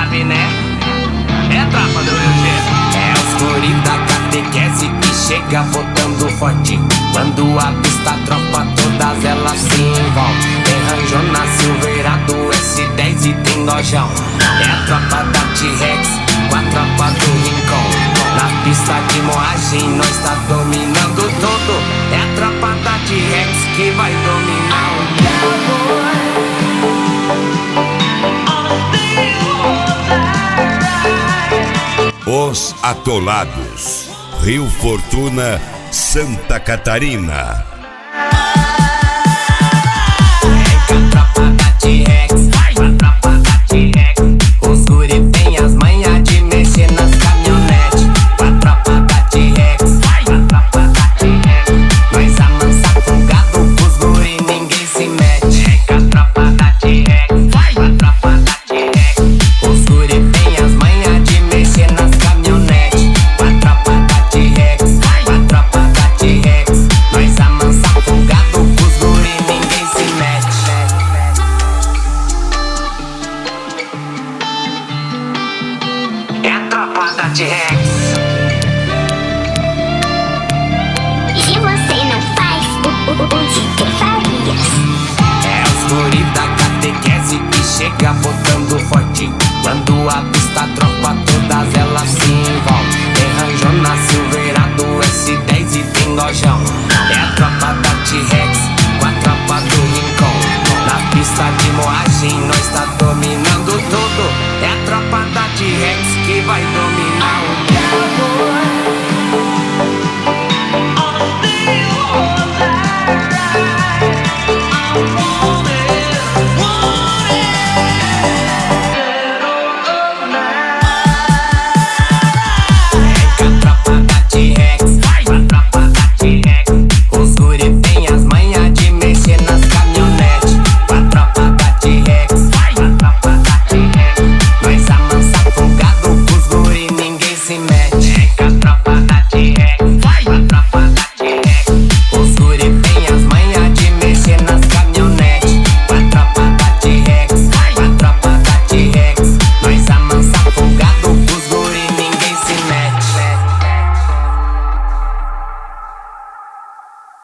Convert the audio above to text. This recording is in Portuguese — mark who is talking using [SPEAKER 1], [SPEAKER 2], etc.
[SPEAKER 1] sabe, né? É a tropa do Rio G.
[SPEAKER 2] É os guri da catequese que chega botando forte. Quando avista a tropa, todas elas se envolvem. Tem ranjona, silverado, S10 e tem nojão. É a tropa da T-Rex com a tropa do Rincon. Na pista de moagem nós tá dominando tudo. É a tropa da T-Rex que vai dominar o
[SPEAKER 3] Os Atolados, Rio Fortuna, Santa Catarina.
[SPEAKER 2] É a tropa da T-Rex, a tropa da T-Rex. Os guri tem as manhas de mexer nas caminhonetes. A tropa da T-Rex, a tropa da T-Rex. Nós amansa folgado, os guri ninguém se mete. É a tropa da T-Rex, a tropa da T-Rex. Os guri tem as manhas de mexer nas caminhonetes. A tropa da T-Rex, a tropa da T-Rex. Nós amansa folgado, os guri ninguém se mete. É a tropa da T-Rex.
[SPEAKER 4] E você não faz o que tu farias?
[SPEAKER 2] É os guri da catequese que chega botando